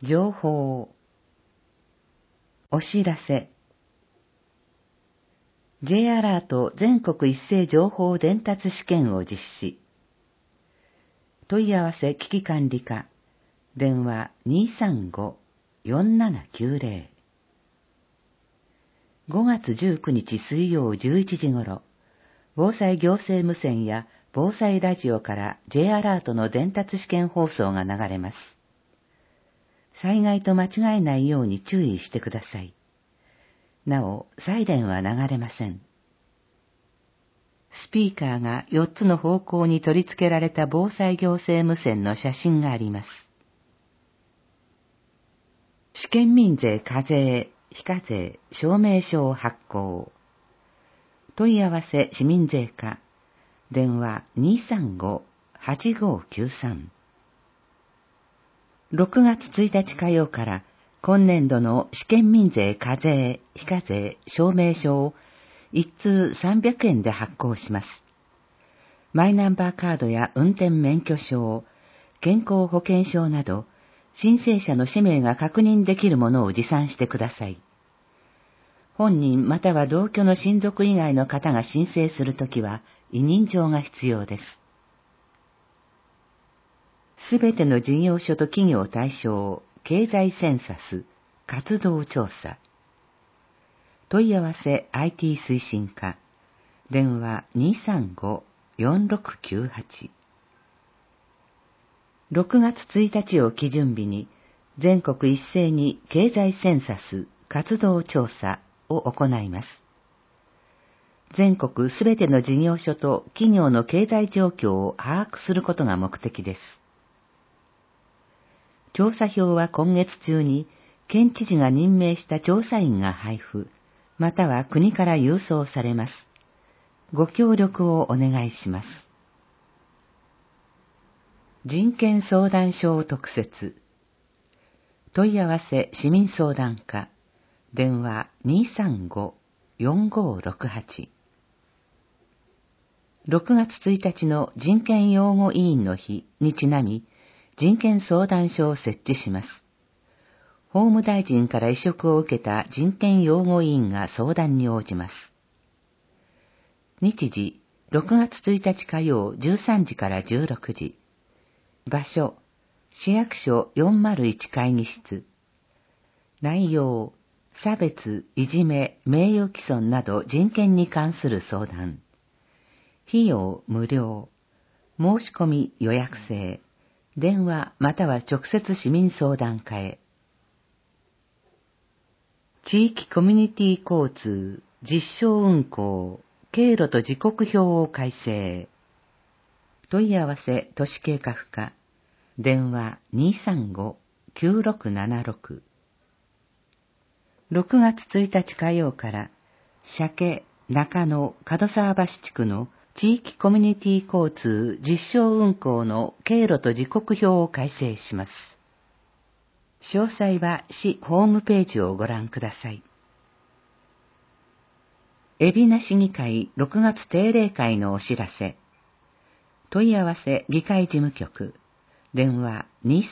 情報、お知らせ。J アラート全国一斉情報伝達試験を実施。問い合わせ危機管理課、電話 235-4790。5月19日水曜11時頃、防災行政無線や防災ラジオから J アラートの伝達試験放送が流れます。災害と間違えないように注意してください。なお、サイレンは流れません。スピーカーが4つの方向に取り付けられた防災行政無線の写真があります。試験民税課税、非課税、証明書を発行。問い合わせ市民税課、電話 235-8593。6月1日火曜から今年度の試験民税課税、非課税、証明書を一通300円で発行します。マイナンバーカードや運転免許証、健康保険証など、申請者の氏名が確認できるものを持参してください。本人または同居の親族以外の方が申請するときは委任状が必要です。すべての事業所と企業対象、経済センサス、活動調査。問い合わせ IT 推進課、電話 235-4698。6月1日を基準日に、全国一斉に経済センサス、活動調査を行います。全国すべての事業所と企業の経済状況を把握することが目的です。調査票は今月中に県知事が任命した調査員が配布、または国から郵送されます。ご協力をお願いします。人権相談所特設。問い合わせ市民相談課、電話 235-4568。6月1日の人権擁護委員の日にちなみ、人権相談所を設置します。法務大臣から委嘱を受けた人権擁護委員が相談に応じます。日時、6月1日火曜13時から16時。場所、市役所401会議室。内容、差別、いじめ、名誉毀損など人権に関する相談。費用無料。申し込み予約制。電話または直接市民相談課へ。地域コミュニティ交通、実証運行、経路と時刻表を改正。問い合わせ都市計画課、電話 235-9676。6月1日火曜から、鮭、中野、門沢橋地区の地域コミュニティ交通実証運行の経路と時刻表を改正します。詳細は市ホームページをご覧ください。海老名市議会6月定例会のお知らせ。問い合わせ議会事務局、電話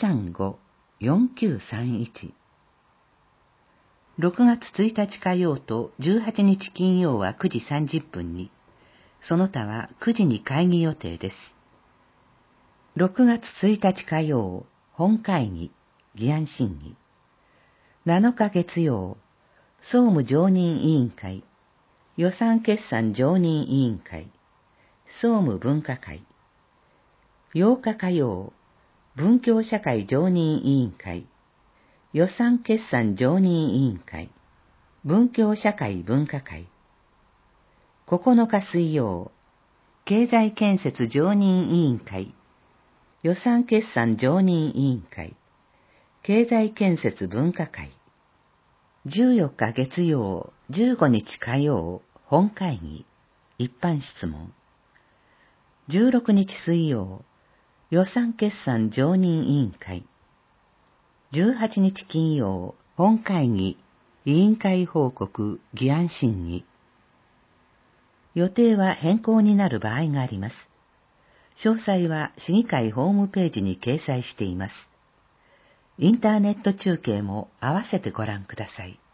235-4931。6月1日火曜と18日金曜は9時30分に、その他は9時に会議予定です。6月1日火曜、本会議、議案審議。7日月曜、総務常任委員会、予算決算常任委員会、総務分科会。8日火曜、文教社会常任委員会、予算決算常任委員会、文教社会分科会。9日水曜、経済建設常任委員会、予算決算常任委員会、経済建設分科会。14日月曜、15日火曜、本会議、一般質問。16日水曜、予算決算常任委員会。18日金曜、本会議、委員会報告、議案審議。予定は変更になる場合があります。詳細は市議会ホームページに掲載しています。 インターネット中継も合わせてご覧ください。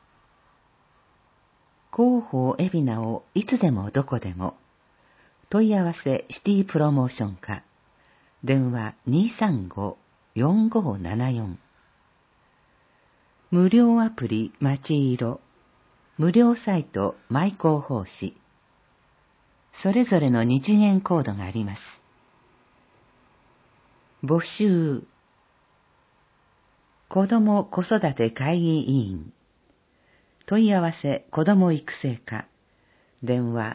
広報海老名をいつでもどこでも。問い合わせシティプロモーション課。電話235-4574。無料アプリまちいろ。無料サイトマイ広報誌。それぞれの2次元コードがあります。募集。子ども子育て会議委員。問い合わせ子ども育成課。電話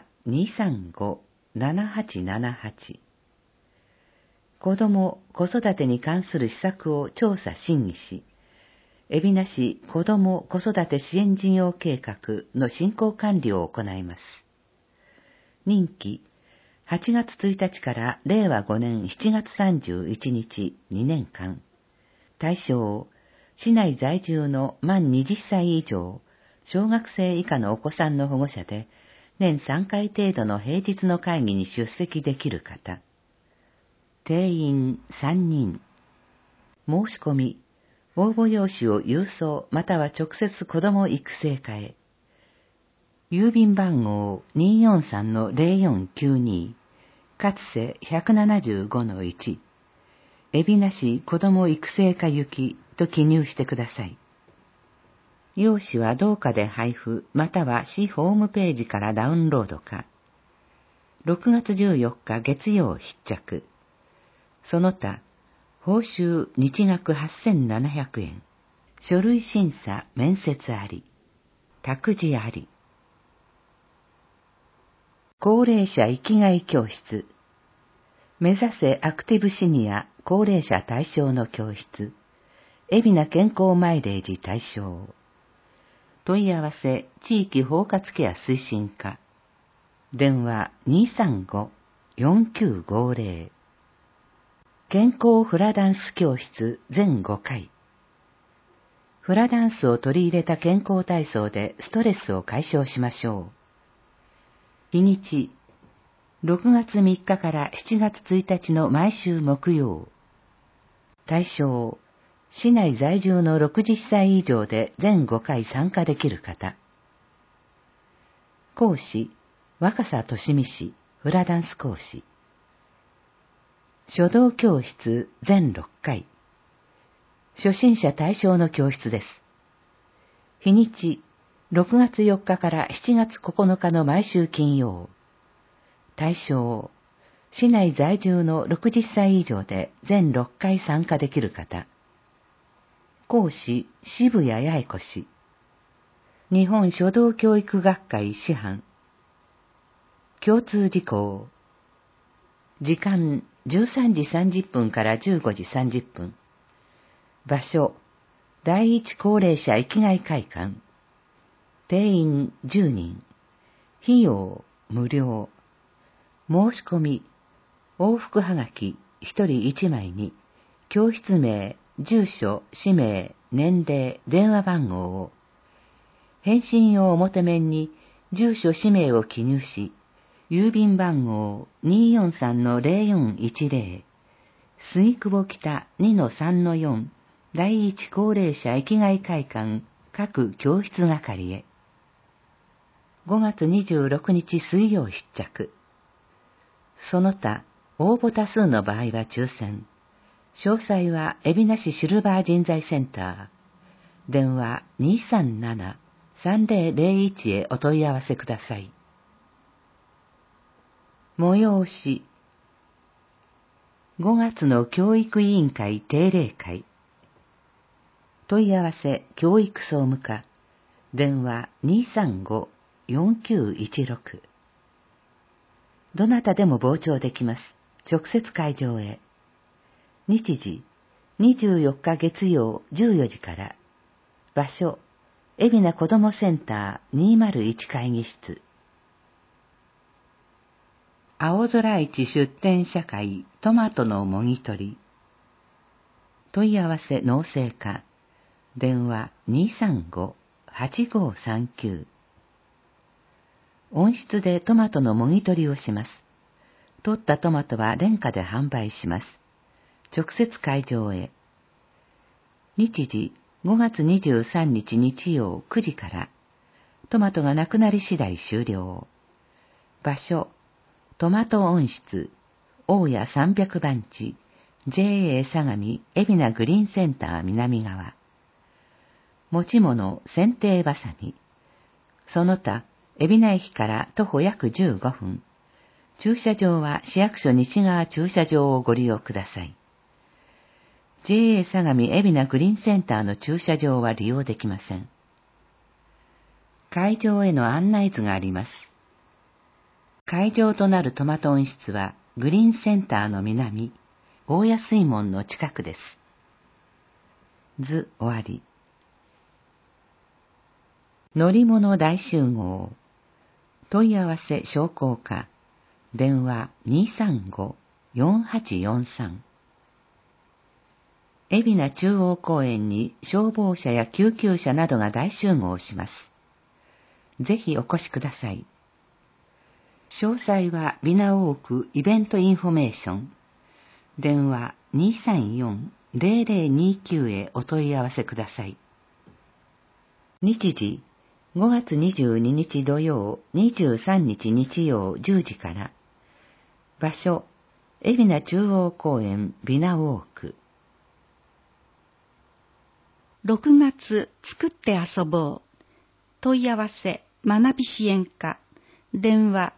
235-7878。子ども子育てに関する施策を調査審議し、海老名市子ども子育て支援事業計画の進行管理を行います。任期8月1日から令和5年7月31日2年間。対象、市内在住の満20歳以上、小学生以下のお子さんの保護者で、年3回程度の平日の会議に出席できる方。定員3人。申し込み、応募用紙を郵送または直接子ども育成課へ。郵便番号 243-0492、かつせ 175-1、海老名市子ども育成課行きと記入してください。用紙は同課で配布または市ホームページからダウンロードか。6月14日月曜必着。その他、報酬日額8700円。書類審査面接あり。託児あり。高齢者生きがい教室。目指せアクティブシニア高齢者対象の教室。海老名健康マイレージ対象。問い合わせ地域包括ケア推進課。電話235-4950。健康フラダンス教室全5回。フラダンスを取り入れた健康体操でストレスを解消しましょう。日にち、6月3日から7月1日の毎週木曜。対象、市内在住の60歳以上で全5回参加できる方。講師、若狭利美氏、フラダンス講師。書道教室全6回。初心者対象の教室です。日にち、6月4日から7月9日の毎週金曜。対象、市内在住の60歳以上で全6回参加できる方。講師、渋谷八重子氏。日本書道教育学会師範。共通事項。時間、13時30分から15時30分。場所、第一高齢者生きがい会館。定員10人。費用、無料。申し込み、往復はがき1人1枚に、教室名、住所、氏名、年齢、電話番号を。返信用表面に、住所、氏名を記入し、郵便番号 243-0410、杉久保北 2-3-4、第一高齢者生きがい会館各教室係へ。5月26日水曜必着。その他、応募多数の場合は抽選。詳細は海老名市シルバー人材センター。電話237-3001へお問い合わせください。催し。5月の教育委員会定例会。問い合わせ教育総務課。電話235-4916。どなたでも傍聴できます。直接会場へ。日時、24日月曜14時から。場所、海老名子どもセンター201会議室。青空市出店社会トマトのもぎ取り。問い合わせ農政課。電話235-8539。温室でトマトのもぎ取りをします。取ったトマトは廉価で販売します。直接会場へ。 日時5月23日日曜9時から、トマトがなくなり次第終了。場所、トマト温室、大谷300番地、JA 相模海老名グリーンセンター南側。持ち物、剪定ばさみ。その他、海老名駅から徒歩約15分。駐車場は市役所西側駐車場をご利用ください。JA 相模海老名グリーンセンターの駐車場は利用できません。会場への案内図があります。会場となるトマト温室はグリーンセンターの南、大谷水門の近くです。図終わり。乗り物大集合。問い合わせ商工課。電話 235-4843。海老名中央公園に消防車や救急車などが大集合します。ぜひお越しください。詳細は美名大区イベントインフォメーション。電話 234-0029 へお問い合わせください。日時5月22日土曜、23日日曜10時から。場所、海老名中央公園美名大区。 6月作って遊ぼう。問い合わせ学び支援課。電話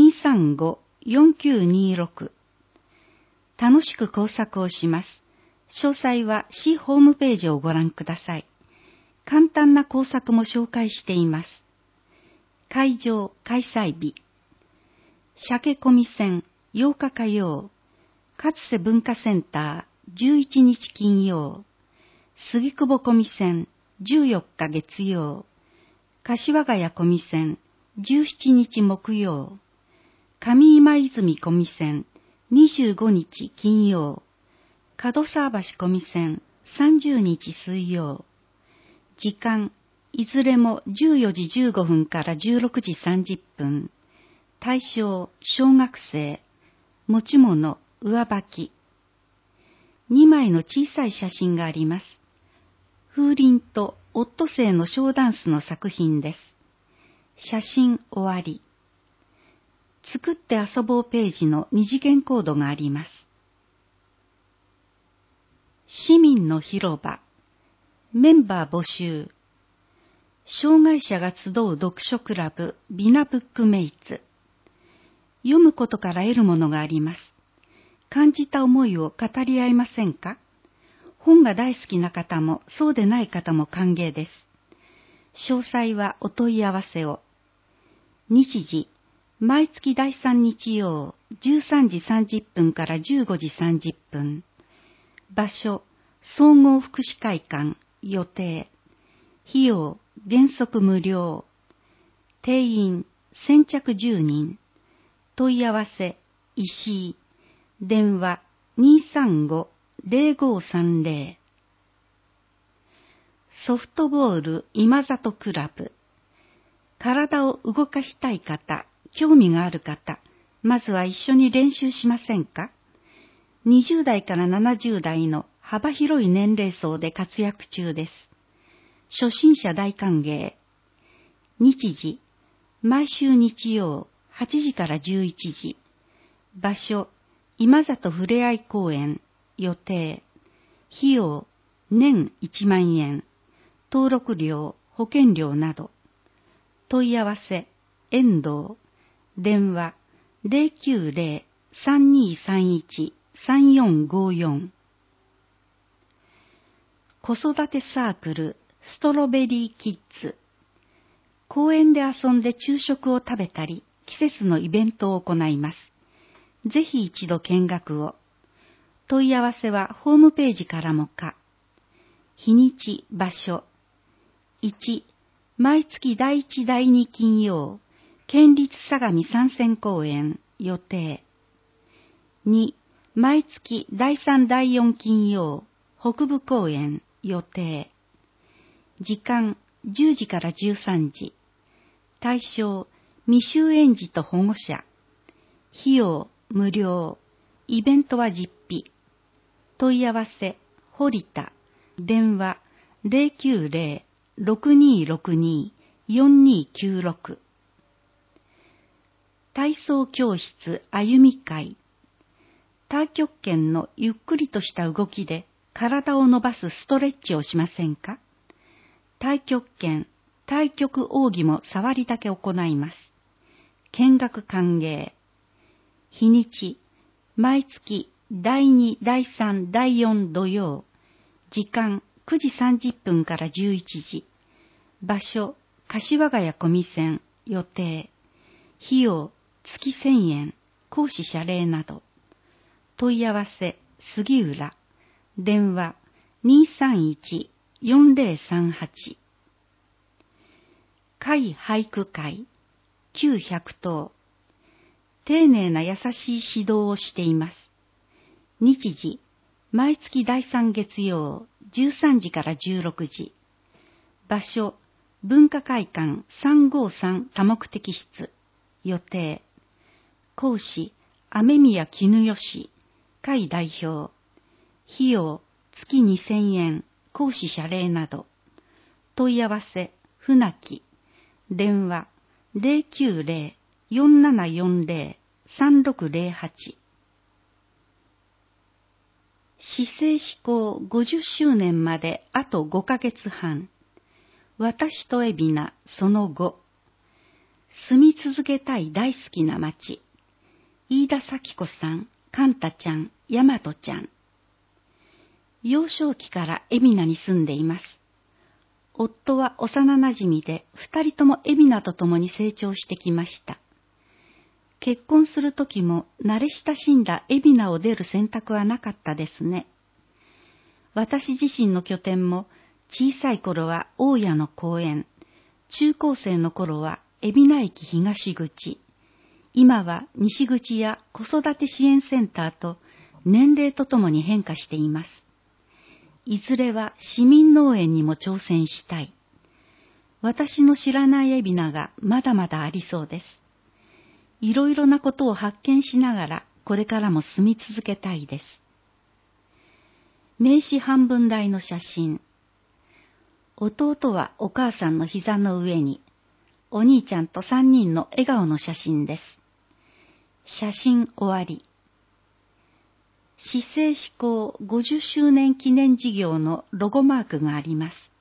235-4926。楽しく工作をします。詳細は市ホームページをご覧ください。簡単な工作も紹介しています。会場開催日。鮭込み線8日火曜。勝瀬文化センター11日金曜。杉久保込み線14日月曜。柏ヶ谷込み線17日木曜。上今泉込み線25日金曜。門沢橋込み線30日水曜。時間、いずれも14時15分から16時30分。対象、小学生。持ち物、上履き。2枚の小さい写真があります。風鈴とオットセイのショーダンスの作品です。写真終わり。作って遊ぼうページの二次元コードがあります。市民の広場。メンバー募集。障害者が集う読書クラブビナブックメイツ。読むことから得るものがあります。感じた思いを語り合いませんか？本が大好きな方もそうでない方も歓迎です。詳細はお問い合わせを。日時、毎月第3日曜13時30分から15時30分。場所、総合福祉会館、予定。費用、原則無料。定員、先着10人。問い合わせ、石井。電話、235-0530。ソフトボール今里クラブ。体を動かしたい方、興味がある方、まずは一緒に練習しませんか？20代から70代の幅広い年齢層で活躍中です。初心者大歓迎。日時、毎週日曜8時から11時。場所、今里ふれあい公園、予定。費用、年1万円。登録料、保険料など。問い合わせ、遠藤。電話、090-3231-3454。子育てサークル、ストロベリーキッズ。公園で遊んで昼食を食べたり、季節のイベントを行います。ぜひ一度見学を。問い合わせはホームページからもか。日にち、場所。1、毎月第1第2金曜、県立相模参戦公園、予定。2、毎月第3第4金曜、北部公園、予定。時間、10時から13時。対象、未就園児と保護者。費用、無料。イベントは実費。問い合わせ、堀田。 電話090-6262-4296。体操教室歩み会。太極拳のゆっくりとした動きで体を伸ばすストレッチをしませんか？太極拳、太極奥義も触りだけ行います。見学歓迎。日にち、毎月第2、第3、第4土曜。時間9時30分から11時。場所、柏ヶ谷小見線、予定。費用、月1000円、講師謝礼など。問い合わせ、杉浦。電話、231-4038。会俳句会、旧百頭。丁寧な優しい指導をしています。日時、毎月第3月曜、13時から16時。場所、文化会館353多目的室。予定。講師、雨宮絹吉。会代表。費用、月2000円。講師謝礼など。問い合わせ、船木。電話、090-4740-3608。市政施行50周年まであと5ヶ月半。私と海老名その後。住み続けたい大好きな町。飯田咲子さん、カンタちゃん、大和ちゃん。幼少期から海老名に住んでいます。夫は幼なじみで、2人とも海老名と共に成長してきました。結婚するときも慣れ親しんだ海老名を出る選択はなかったですね。私自身の拠点も小さい頃は大谷の公園、中高生の頃は海老名駅東口、今は西口や子育て支援センターと年齢とともに変化しています。いずれは市民農園にも挑戦したい。私の知らない海老名がまだまだありそうです。いろいろなことを発見しながらこれからも住み続けたいです。名刺半分大の写真。弟はお母さんの膝の上に、お兄ちゃんと3人の笑顔の写真です。写真終わり。市政施行50周年記念事業のロゴマークがあります。